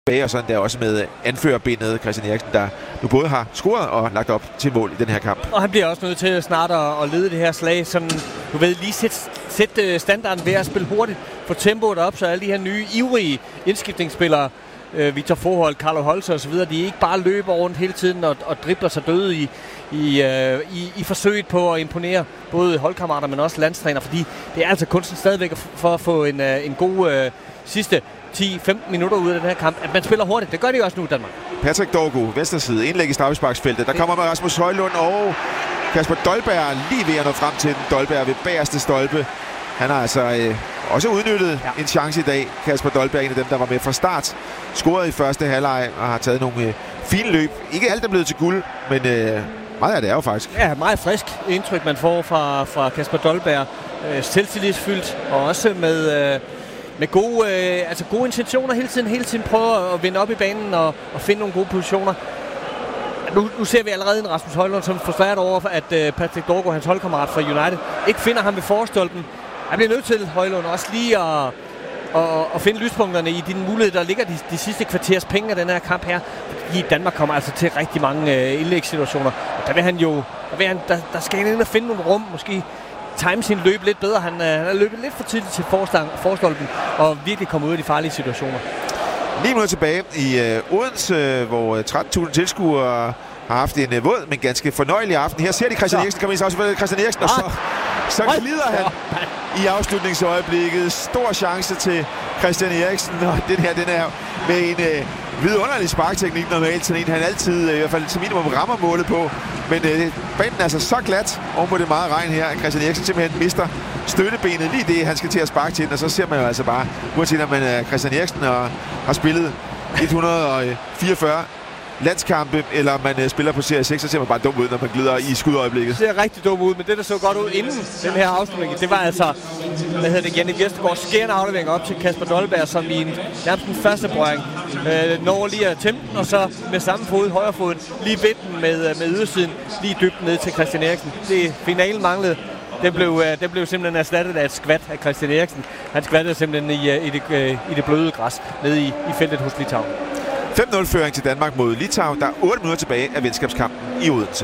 tilbage, og sådan der også med anførerbindet Christian Eriksen, der nu både har scoret og lagt op til mål i den her kamp. Og han bliver også nødt til snart at lede det her slag, sådan, du ved, lige sætte standarden ved at spille hurtigt, få tempoet op, så alle de her nye, ivrige indskiftningsspillere, Victor Forhold, Carlo Holzer osv., de ikke bare løber rundt hele tiden og dribler sig døde i forsøget på at imponere både holdkammerater, men også landstræner, fordi det er altså kunsten stadigvæk for at få en god sidste 10-15 minutter ud af den her kamp, at man spiller hurtigt. Det gør de også nu i Danmark. Patrick Dorgo, venstre side, indlæg i straffesparksfeltet. Der kommer med Rasmus Højlund og Kasper Dolberg lige ved at nå frem til den. Dolberg ved bagerste stolpe. Han har altså også udnyttet en chance i dag. Kasper Dolberg, en af dem, der var med fra start. Scorede i første halvleg og har taget nogle fine løb. Ikke alt er blevet til guld, men meget af det er jo faktisk. Ja, meget frisk indtryk, man får fra Kasper Dolberg. Selvtillidsfyldt og også med gode intentioner hele tiden prøver at vinde op i banen og finde nogle gode positioner. Nu ser vi allerede en Rasmus Højlund, som er frustreret over, at Patrick Dorgo, hans holdkammerat fra United, ikke finder ham ved forstolpen. Han bliver nødt til, Højlund, også lige at finde lyspunkterne i de muligheder, der ligger de sidste kvarters penge af den her kamp her. Fordi Danmark kommer altså til rigtig mange indlægssituationer. Og der skal han ind og finde nogle rum, måske time sin løb lidt bedre. Han har løbet lidt for tidligt til forstolpen og virkelig kommet ud af de farlige situationer. 9 minutter tilbage i Odense, hvor 13.000 tilskuere har haft en våd, men ganske fornøjelig aften. Her ser de Christian Eriksen komme ind, så selvfølgelig Christian Eriksen, og så glider han i afslutningsøjeblikket. Stor chance til Christian Eriksen, og den er med en vidunderlig sparkteknik normalt, sådan en han altid, i hvert fald som minimum, rammer målet på. Men banen er altså så glat oven på det meget regn her, at Christian Eriksen simpelthen mister støttebenet lige det, han skal til at sparke til den, og så ser man jo altså bare, uanset om man er Christian Eriksen og har spillet 144 landskampe, eller man spiller på Serie 6, så ser man bare dum ud, når man glider i skudøjeblikket. Det ser rigtig dum ud, men det, der så godt ud inden den her afslutning, det var altså, Jannik Vestergaards skærende aflevering op til Kasper Dolberg, som i nærmest den første berøring når lige at tæmme den, og så med samme fod, højre fod, lige ved den med ydersiden, lige dybt ned til Christian Eriksen. Det finalen manglede. Den blev simpelthen erstattet af et skvat af Christian Eriksen. Han skvattede simpelthen i det bløde græs nede i feltet hos Litauen. 5-0-føring til Danmark mod Litauen. Der er 8 minutter tilbage af venskabskampen i Odense.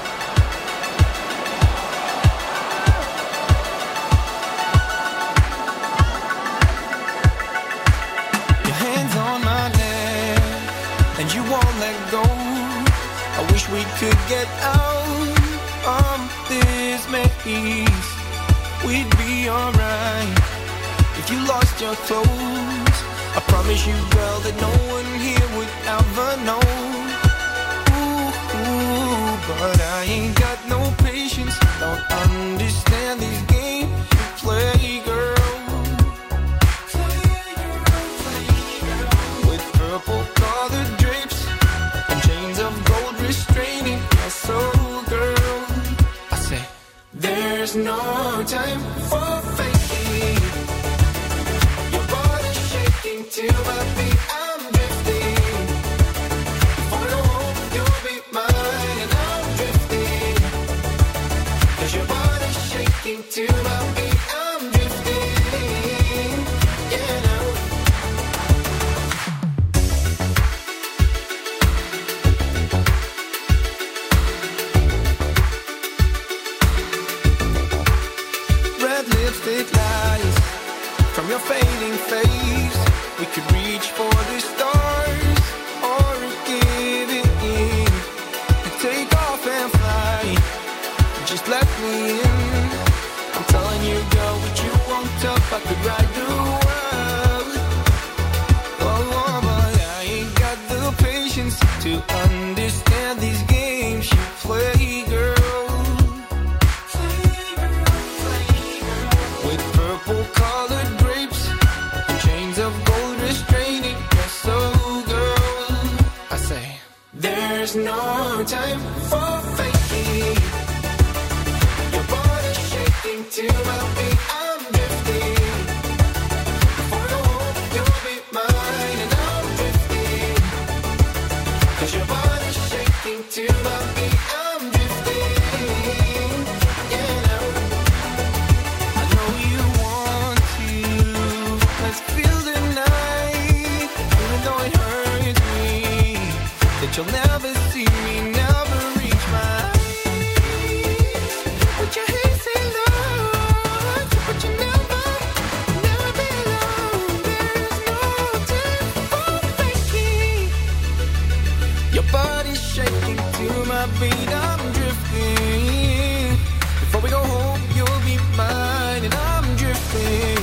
We'd be alright if you lost your clothes. I promise you, girl, that no one here would ever know. Ooh, but I ain't got no patience. Don't understand these games you play, girl. With purple colored drapes and chains of gold restraining your soul, girl. I say, there's no time for faking. Your body's shaking to my beat. I'm drifting. For the hope you'll be mine, and I'm drifting. 'Cause your body's shaking to my beat. I'm drifting. Yeah, now. Lipstick lies from your fading face. We could reach for the stars or give it in and take off and fly. Just let me in. I'm telling you, girl, what you want up, I could ride the world. Oh, but I ain't got the patience to understand these games you play, girl. Colored grapes and chains of gold restraining your soul, girl. I say, there's no time for faking. Your body's shaking to my beat. I'm drifting. For the hope you'll be mine, and I'm drifting. 'Cause your body's shaking to my beat. I'm drifting. Yeah, now. I know you want to. Let's feel the night, even though it hurts. beat, I'm drifting. Before we go home, you'll be mine, and I'm drifting.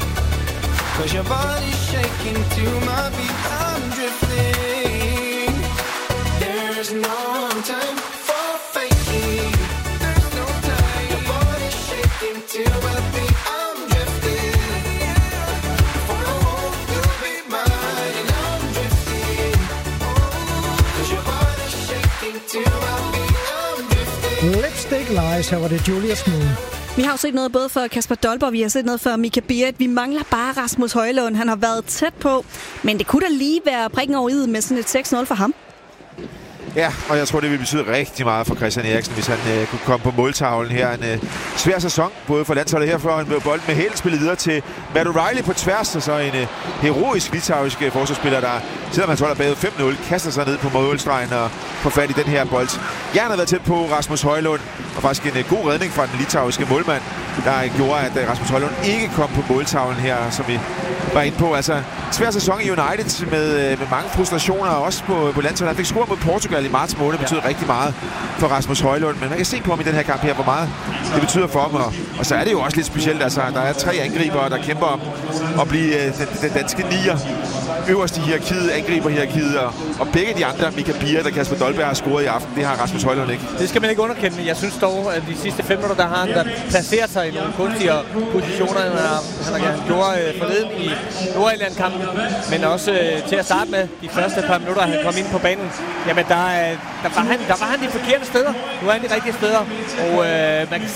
'Cause your body's shaking to my beat, I'm drifting. There's no time for faking. There's no time. Your body's shaking to my beat, I'm drifting. Before we go home, you'll be mine, and I'm drifting. 'Cause your body's shaking to my beat, I'm drifting. Lipstick Lies, her var det Julius Moon. Vi har jo set noget både for Kasper Dolberg, vi har set noget for Mika Birch. Vi mangler bare Rasmus Højlund. Han har været tæt på, men det kunne da lige være prikken over i'et med sådan et 6-0 for ham. Ja, og jeg tror, det vil betyde rigtig meget for Christian Eriksen, hvis han kunne komme på måltavlen her. En svær sæson, både for landsholdet her, for han blev bolden med hælen spillet videre til Matt O'Reilly på tværs, og så en heroisk litauisk forsvarsspiller, der, selvom han holder bagud 5-0, kaster sig ned på målstregen og får fat i den her bold. Jern har været tæt på Rasmus Højlund, og faktisk en god redning fra den litauiske målmand, der gjorde, at Rasmus Højlund ikke kom på måltavlen her, som vi var inde på. Altså, svær sæson i United med mange frustrationer, også på landsholdet. Han fik scoret mod Portugal i marts måned, betyder rigtig meget for Rasmus Højlund, men man kan se på ham i den her kamp her, hvor meget det betyder for ham, og så er det jo også lidt specielt, altså der er 3 angribere, der kæmper om at blive den danske nier, øverst i hierarkiet, angriberhierarkiet, og begge de andre, Mika Birch og Kasper Dolberg, har scoret i aften. Det har Rasmus Højlund ikke. Det skal man ikke underkende. Jeg synes dog, at de sidste 5 minutter, der har han der placeret sig i nogle kunstigere positioner, han gjorde forleden i Nordjylland-kampen, men også til at starte med de første par minutter, han kom ind på banen. Jamen, der var han de forkerte steder. Nu er han de rigtige steder, og man kan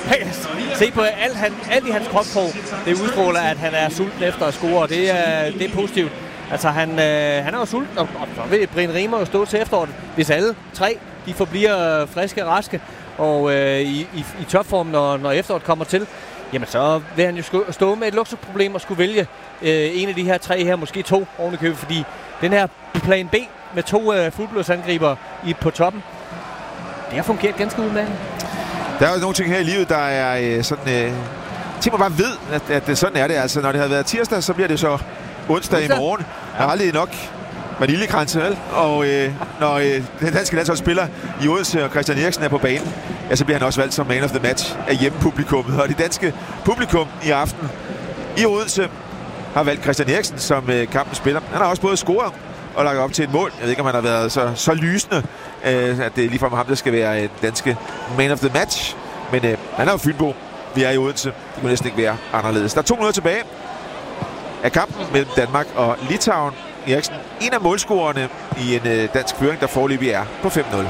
se på alt i hans kropsprog. Det udstråler, at han er sulten efter at score, og det er positivt. Altså, han er jo sulten, og så vil Brian Riemer jo stå til efteråret, hvis alle 3 de forbliver friske og raske, og i topform, når efteråret kommer til. Jamen, så vil han jo stå med et luksusproblem og skulle vælge en af de her 3 her, måske 2 oven i købet, fordi den her plan B med 2 fuldblodsangriber på toppen, det har fungeret ganske udmærket. Der er jo nogle ting her i livet, der er sådan... ting man bare ved, at sådan er det. Altså, når det har været tirsdag, så bliver det så onsdag i morgen. Der er aldrig nok vaniljekranse, vel? Og når den danske landshold spiller i Odense, og Christian Eriksen er på banen, ja, så bliver han også valgt som man of the match af hjemmepublikummet. Og det danske publikum i aften i Odense har valgt Christian Eriksen som kampens spiller. Han har også både scoret og lagt op til et mål. Jeg ved ikke, om han har været så lysende, at det er ligefrem ham, der skal være et danske man of the match. Men han er jo Fynbo. Vi er i Odense. Det kunne næsten ikke være anderledes. Der er 2 minutter tilbage af kampen mellem Danmark og Litauen. Eriksen, en af målscorerne i en dansk føring, der foreløbig er på 5-0.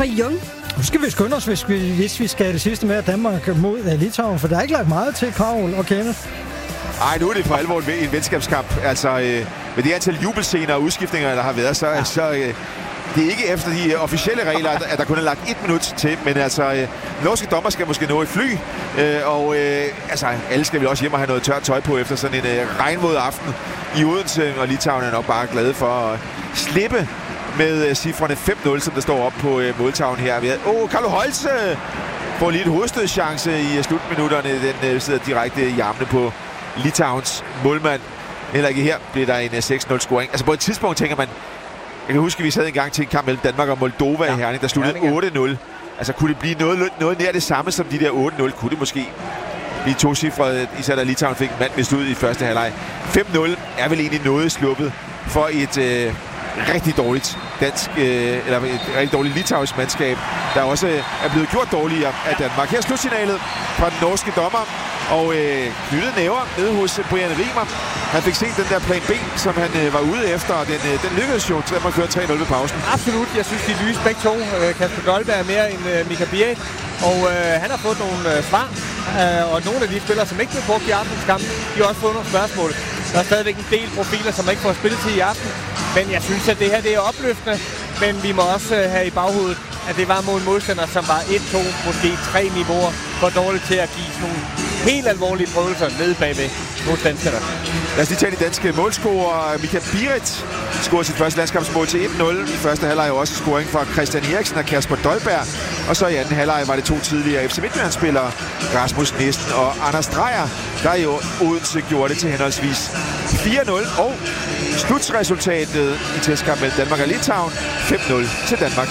for Jung. Nu skal vi skynde os, hvis vi skal det sidste med Danmark mod Litauen, for der er ikke lagt meget til Carl og Kenneth. Ej, nu er det for alvor en venskabskamp. Altså, med det antal jubelscener og udskiftninger, der har været, så det er ikke efter de officielle regler, at der kun er lagt 1 minut til. Men altså, norske dommer skal måske nå et fly. Altså, alle skal vel også hjem og have noget tørt tøj på efter sådan en regnvåd aften i Odense. Og Litauen er nok bare glade for at slippe med cifrene 5-0, som der står op på måltavlen her. Vi havde, Carlo Holse får lige et hovedstødschance i slutminutterne. Den sidder direkte i armene på Litauens målmand. Heller ikke her bliver der en 6-0-scoring. Altså på et tidspunkt tænker man, jeg kan huske, at vi sad en gang til en kamp mellem Danmark og Moldova i Herning, der sluttede 8-0. Altså kunne det blive noget nær det samme som de der 8-0? Kunne det måske blive 2-cifrede, især da Litauen fik en mand mistet ud i første halvleg. 5-0 er vel egentlig noget sluppet for et rigtig dårligt dansk, eller et rigtig dårligt litauisk mandskab, der også er blevet gjort dårligere af Danmark. Her er slutsignalet fra den norske dommer, og knyttede næver nede hos Brian Riemer. Han fik set den der plan B, som han var ude efter, og den lykkedes jo til at man køre 3-0 ved pausen. Absolut. Jeg synes, de lyse begge to. Kasper Dolberg er mere end Mika Biret, og han har fået nogle svar, og nogle af de spillere, som ikke blev brugt i aftens kamp, de har også fået nogle spørgsmål. Der er stadigvæk en del profiler, som ikke får spilletid i aften, men jeg synes, at det her det er opløftende, men vi må også have i baghovedet, at det var mod en modstander, som var 1, 2, måske 3 niveauer for dårligt til at give sådan nogle helt alvorlige prøvelser nede bagved mod danskerne. Lad os lige tage de danske målscorer. Mika Biret scorede sit første landskampsmål til 1-0. I første halvleg jo også scoring fra Christian Eriksen og Kasper Dolberg. Og så i anden halvleg var det 2 tidligere FC Midtjylland-spillere, Rasmus Nissen og Anders Dreyer, der jo Odense gjorde det til henholdsvis 4-0. Og slutresultatet i testkamp mellem Danmark og Litauen 5-0 til Danmark.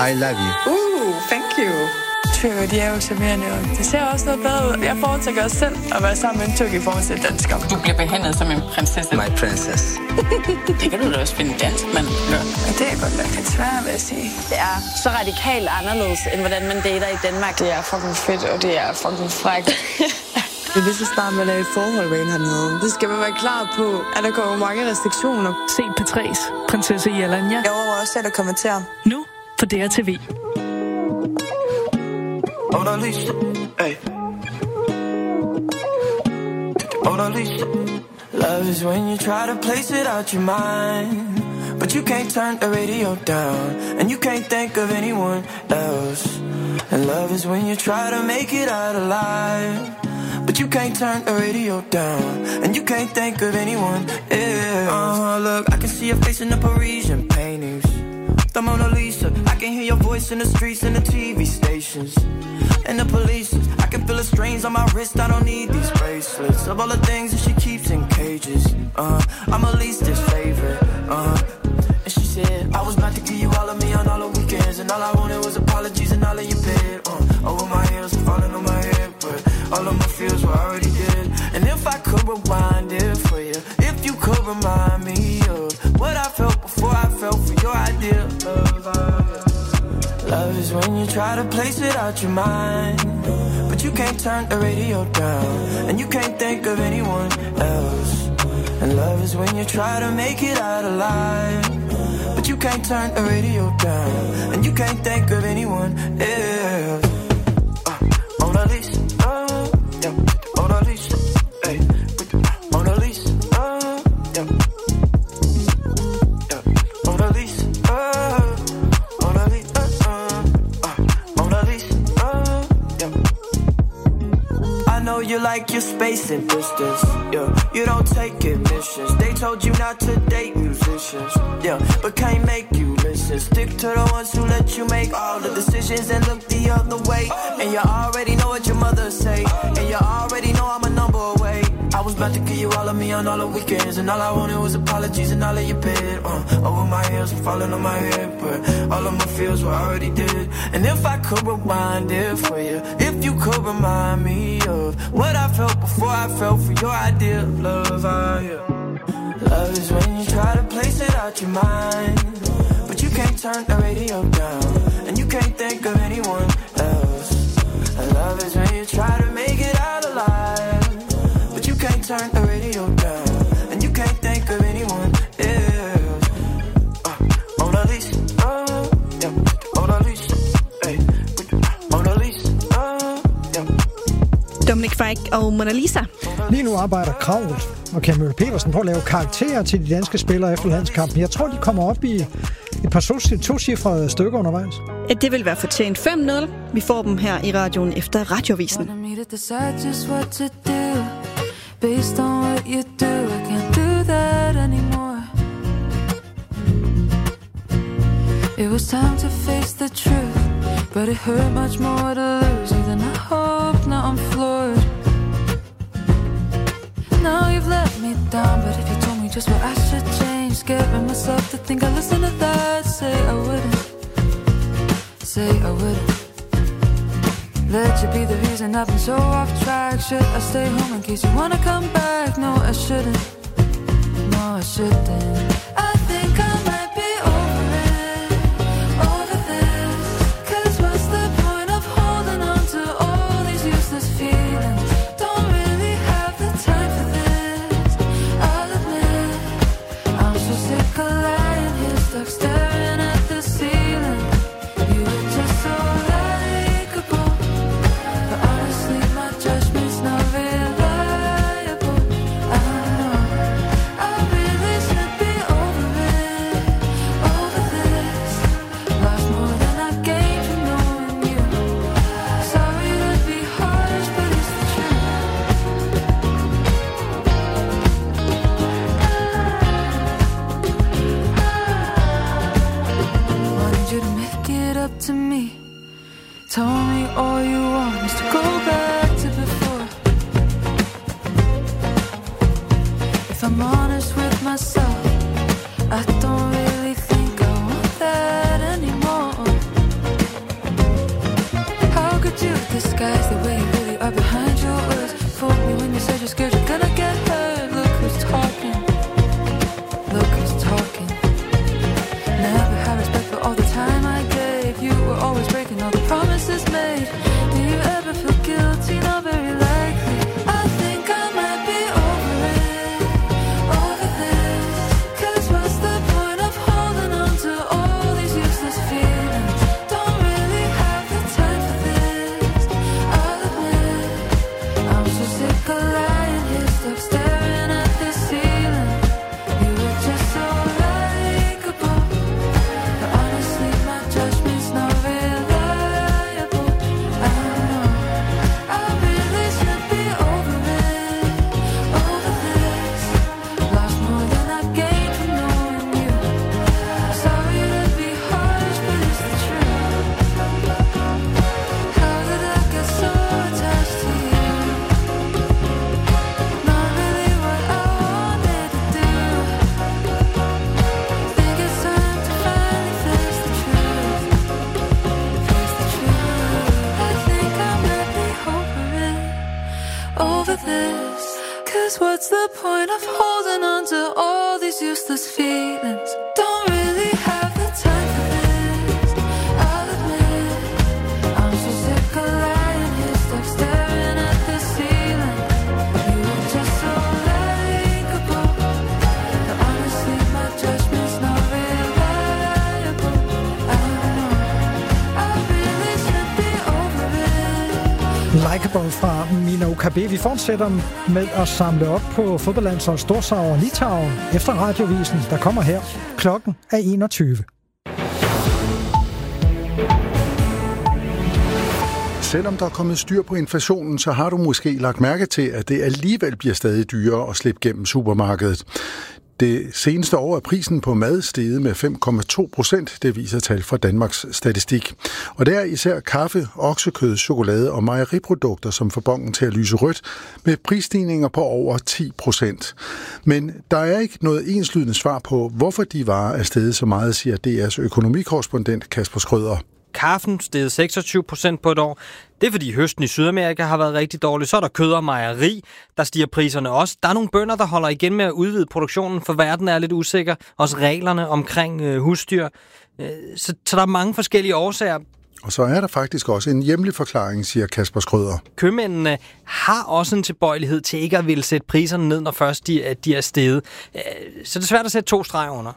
I love you. Thank you. Tyrker, de er jo charmerende, og det ser også noget bedre ud. Jeg foretrækker også selv at være sammen med en tyrk i forhold til dansker. Du bliver behandlet som en prinsesse. My princess. Det kan du da også finde dansk, men det er godt nok lidt svært, vil jeg sige. Det er så radikalt anderledes, end hvordan man dater i Danmark. Det er fucking fedt, og det er fucking frækt. Hvis vi starter med at lave et forhold med hernede, det skal man være klar på, at der kommer mange restriktioner. Se P3's prinsesse Jelanja. Jeg overvejer også at kommentere. Nu på DRTV. Love is when you try to place it out your mind, but you can't turn the radio down, and you can't think of anyone else. And love is when you try to make it out alive, but you can't turn the radio down, and you can't think of anyone else. Look, I can see your face in the Parisian paintings, the Mona Lisa. I can hear your voice in the streets and the TV stations and the police. I can feel the strains on my wrist. I don't need these bracelets. Of all the things that she keeps in cages, I'm her least's favorite. And she said I was about to give you all of me on all the weekends, and all I wanted was apologies and all of your bed. Over my heels and falling on my head, but all of my feels were already dead. And if I could rewind it for you, if you could remind me of what I felt before I felt for your idea of love. Love is when you try to place it out your mind, but you can't turn the radio down, and you can't think of anyone else. And love is when you try to make it out alive, but you can't turn the radio down, and you can't think of anyone else. Mona Lisa, yeah, Mona Lisa, hey, Mona Lisa, yeah, yeah, Mona Lisa, Mona Lisa, Mona Lisa, yeah. I know you like your space and distance, yeah. You don't take admissions. They told you not to date musicians, yeah, but can't make you listen. Stick to the ones who let you make all the decisions and look the other way. And you already know what your mother say, and you already know I'm a number away. I was about to give you all of me on all the weekends, and all I wanted was apologies and all of your bed. Over my heels and falling on my head, but all of my feels were already dead. And if I could rewind it for you, if you could remind me of what I felt before I felt for your idea of love, love is when you try to place it out your mind, but you can't turn the radio down, and you can't think of anyone else. And love is when you try to make it out alive, but you can't turn the radio down, and you can't think of anyone else. Mona Lisa, yeah, Mona Lisa, hey, Mona Lisa, yeah. Dominic Fike og Mona Lisa. Lige nu arbejder Kravet og Camille Petersen på at lave karakterer til de danske spillere efter landskampen. Jeg tror, de kommer op i et par tocifrede stykker undervejs. Det vil være fortjent 5-0. Vi får dem her i radioen efter Radioavisen. It was time to face the truth, but it hurt much more to lose you than I hoped. Now I'm floored. Now you've let me down, but if you told me just what I should change, scaring myself to think I listen to that. Say I wouldn't, say I wouldn't. Let you be the reason I've been so off track. Should I stay home in case you wanna come back? No, I shouldn't, no, I shouldn't. I think I might be over it, over this. 'Cause what's the point of holding on to all these useless feelings? Don't really have the time for this, I'll admit. I'm so sick of lying here, stuck staring at the ceiling. You were just so likable, but honestly my judgment's not reliable. I know I really should be over it, over this. Lost more than I gained from knowing you. Sorry to be harsh, but it's the truth. Wanted you to make it up to me. Told me all you want is to go back to before. If I'm honest with myself, I don't really think I want that anymore. disguise the way you really are behind your words. Fool me when you said you're scared you're gonna get hurt. Look who's talking. Look who's talking. Never had respect for all the time I gave. You were always breaking all the promises made. Do you ever feel guilty? Not very likely. I think I might be over it, over this. 'Cause what's the point of holding on to all these useless feelings? Don't really have the time for this, I'll admit. I'm so sick of lying here, stuck staring at the ceiling. You were just so likable, but honestly my judgment's not reliable. I know I really should be over it, over this. Lost more than I gained from knowing you. Sorry to be harsh, but it's the truth. How did I get so attached to you? Not really what I wanted to do. Think it's time to finally face the truth. Face the truth. I think I might be over it, over this. 'Cause what's the point of holding on to all these useless feelings? Don't really have the time for this, I'll admit. I'm so sick of lying here, stuck staring at the ceiling. You were just so likable, but honestly my judgment's not reliable. I know I really should be over it. Likeable fra Mina OKB. Vi fortsætter med at samle op på fodboldlandsholdet Storsauer og Litauen efter radiovisen, der kommer her. Klokken er 21. Selvom der er kommet styr på inflationen, så har du måske lagt mærke til, at det alligevel bliver stadig dyrere at slippe gennem supermarkedet. Det seneste år er prisen på mad steget med 5,2%, det viser tal fra Danmarks Statistik. Og det er især kaffe, oksekød, chokolade og mejeriprodukter, som får bongen til at lyse rødt, med prisstigninger på over 10%. Men der er ikke noget enslydende svar på, hvorfor de varer er steget så meget, siger DR's økonomikorrespondent Kasper Skrøder. Kaffen steget 26% på et år. Det er fordi høsten i Sydamerika har været rigtig dårlig. Så er der kød og mejeri, der stiger priserne også. Der er nogle bønder, der holder igen med at udvide produktionen, for verden er lidt usikker. Også reglerne omkring husdyr. Så der er mange forskellige årsager. Og så er der faktisk også en hjemlig forklaring, siger Kasper Skrøder. Købmændene har også en tilbøjelighed til ikke at ville sætte priserne ned, når først de er steget. Så det er svært at sætte 2 streger under.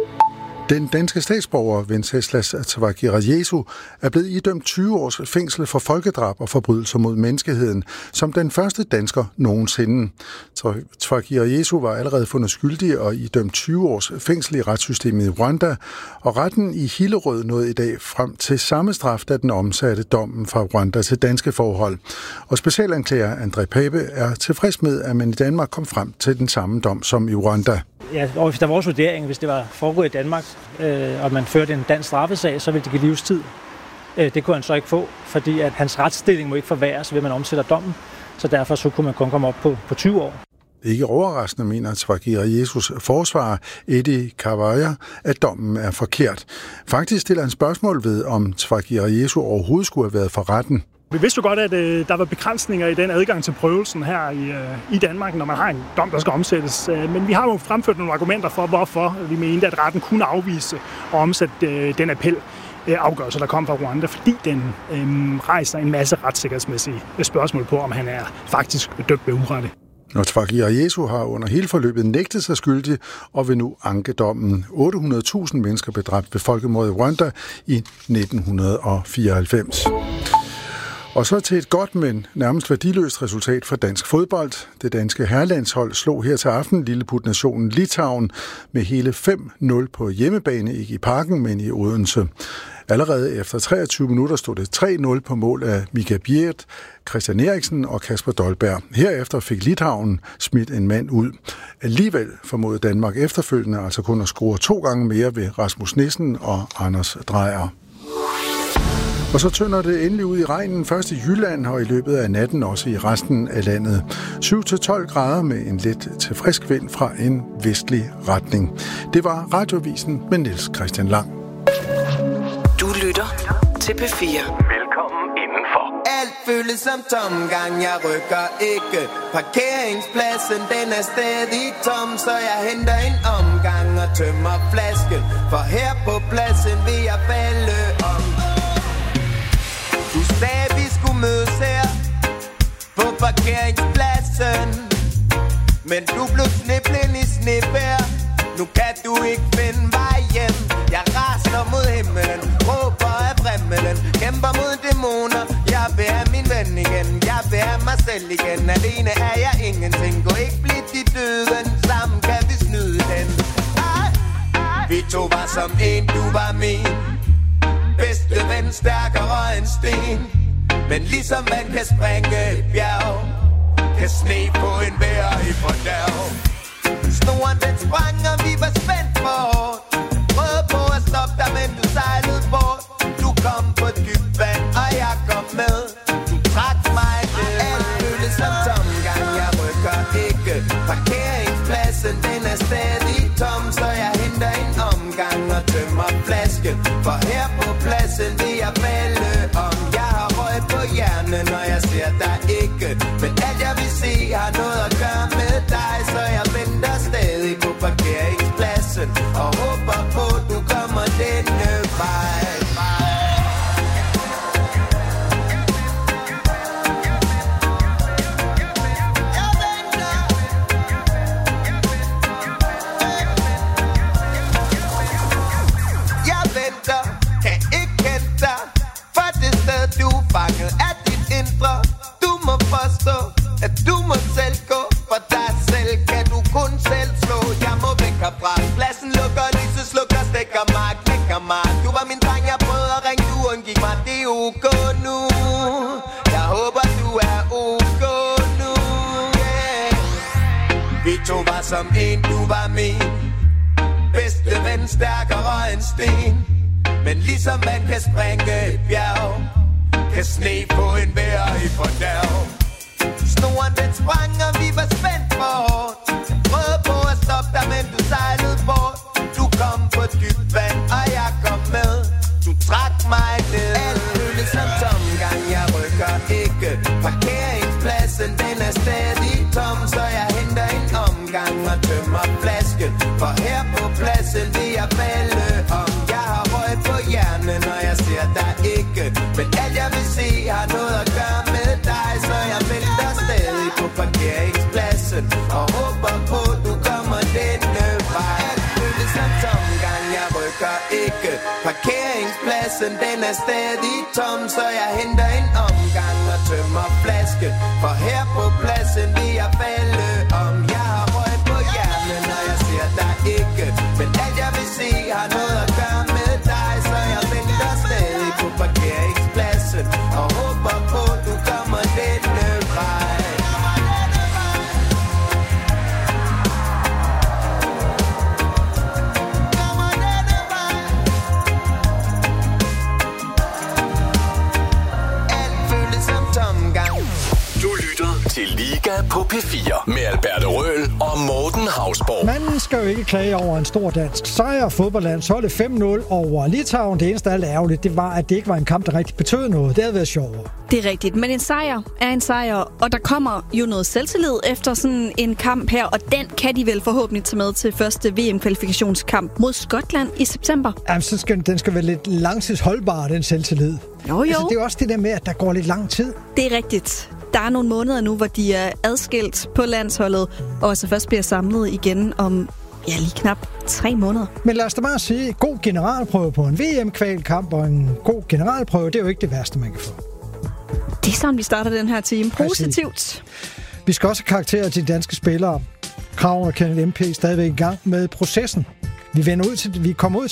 Den danske statsborger Venceslas Tvagirayesu er blevet idømt 20 års fængsel for folkedrab og forbrydelser mod menneskeheden, som den første dansker nogensinde. Tvagirayesu var allerede fundet skyldig og idømt 20 års fængsel i retssystemet i Rwanda, og retten i Hillerød nåede i dag frem til samme straf, da den omsatte dommen fra Rwanda til danske forhold. Og specialanklager André Pape er tilfreds med, at man i Danmark kom frem til den samme dom som i Rwanda. Ja, og efter vores vurdering, hvis det var foregået i Danmark, og man førte en dansk straffesag, så ville det give livstid. Det kunne han så ikke få, fordi at hans retsstilling må ikke forværres, ved man omsætter dommen. Så derfor så kunne man kun komme op på 20 år. Ikke overraskende mener Tvagirayesus forsvarer Eddie Kavaya, at dommen er forkert. Faktisk stiller han spørgsmål ved, om Tvagirayesu overhovedet skulle have været for retten. Vi vidste jo godt, at der var begrænsninger i den adgang til prøvelsen her i Danmark, når man har en dom, der skal omsættes. Men vi har jo fremført nogle argumenter for, hvorfor vi mente, at retten kunne afvise og omsætte den appelafgørelse, der kom fra Rwanda, fordi den rejser en masse retssikkerhedsmæssige spørgsmål på, om han er faktisk dømt ved urette. Og Tvagirayesu har under hele forløbet nægtet sig skyldig og vil nu anke dommen. 800.000 mennesker blev dræbt ved folkemordet i Rwanda i 1994. Og så til et godt, men nærmest værdiløst resultat for dansk fodbold. Det danske herrelandshold slog her til aften lilleputnationen Litauen med hele 5-0 på hjemmebane, ikke i Parken, men i Odense. Allerede efter 23 minutter stod det 3-0 på mål af Mika Bjerg, Christian Eriksen og Kasper Dolberg. Herefter fik Litauen smidt en mand ud. Alligevel formåede Danmark efterfølgende altså kun at score 2 gange mere ved Rasmus Nissen og Anders Dreyer. Og så tynder det endelig ud i regnen, først i Jylland og i løbet af natten også i resten af landet. 7-12 grader med en let til frisk vind fra en vestlig retning. Det var Radiovisen med Niels Christian Lang. Du lytter til P4. Velkommen indenfor. Alt føles som tomgang, jeg rykker ikke. Parkeringspladsen, den er stadig tom, så jeg henter en omgang og tømmer flasken. For her på pladsen vil jeg falde om. Du sagde, vi skulle mødes her på parkeringspladsen, men du blev sniblind i snevejr. Nu kan du ikke finde vej hjem. Jeg rasler mod himmelen, råber af vrimmelen, kæmper mod dæmoner. Jeg vil have min ven igen, jeg vil have mig selv igen. Alene er jeg ingenting, gå ikke blidt i døden. Sammen kan vi snyde den. Vi to var som en, du var min bedste ven, stærkere end sten. Men ligesom man kan springe et bjerg, kan sne på en vejr i fordærv. Snoren den sprang, og vi var spændt for hårdt. Prøvede på at stoppe dig, men du sejlede bort. Du kom på dybt vand, og jeg kom med. Du trak mig ned. Alt føles som tomgang, jeg rykker ikke. Parkeringspladsen, den er stadig tom, så jeg henter en omgang og tømmer flasken. For her på pladsen vil jeg falde om. Jeg har røg på hjernen, når jeg ser dig ikke. Men alt jeg vil se har noget at gøre med dig, så jeg venter stadig på parkeringspladsen og håber på, du kommer denne vej. Jeg venter, kan ikke kende dig, for det sted du er fanget af dit indre. Du må forstå, at du må selv gå, for dig selv kan du kun selv slå. Jeg må væk herfra, pladsen lukker, lyset slukker, stikker mig, knækker mig. Du var min dreng, jeg prøvede at ringe, du undgik mig, det er ok nu. Jeg håber du er ok nu, yeah. Vi to var som en, du var min bedste ven, stærkere end sten. Men ligesom man kan springe et bjerg, kan sne på en vejr i fordærv. Snoren den sprang, og vi var spændt for hårdt. Prøvede på at stoppe dig, men du sejlede bort. Du kom på dybt vand, og jeg kom med. Du trak mig ned. Alt føles som tomgang, jeg rykker ikke. Parkeringspladsen, den er stadig tom, så jeg henter en omgang og tømmer flasken. For her på pladsen vil jeg falde om. Jeg har røg på hjernen, når jeg ser dig ikke. Men alt jeg vil se har noget at gøre med dig, så jeg venter stadig på parkeringspladsen og håber på, du kommer denne vej. Alt føles som tomgang, jeg rykker ikke. Parkeringspladsen, den er stadig tom, så jeg henter en omgang og tømmer flasken. For her på pladsen vil jeg falde om. Jeg har røg på hjernen, når jeg ser dig ikke. Men alt jeg vil se har noget at gøre med dig, så jeg venter stadig på parkeringspladsen og håber på, du kommer denne vej. Du lytter til Liga på P4 med Alberte Røhl og Morten Hausborg. Manden skal jo ikke klage over en stor dansk sejr. Fodboldlandsholdet 5-0 over Litauen. Det eneste, der er ærgerligt, det var, at det ikke var en kamp, der rigtig betød noget. Det havde været sjovere. Det er rigtigt, men en sejr er en sejr, og der kommer jo noget selvtillid efter sådan en kamp her, og den kan de vel forhåbentlig tage med til første VM-kvalifikationskamp mod Skotland i september. Jamen, så den skal være lidt langtidsholdbar, den selvtillid. Jo. Altså, det er også det der med, at der går lidt lang tid. Det er rigtigt. Der er nogle måneder nu, hvor de er adskilt på landsholdet, og så først bliver samlet igen om lige knap 3 måneder. Men lad os da bare sige, god generalprøve på en VM-kvalkamp og en god generalprøve, det er jo ikke det værste, man kan få. Det er sådan, vi starter den her time. Positivt. Vi skal også have karakterer til de danske spillere. Krav og Kenneth MP stadigvæk i gang med processen. Vi kommer ud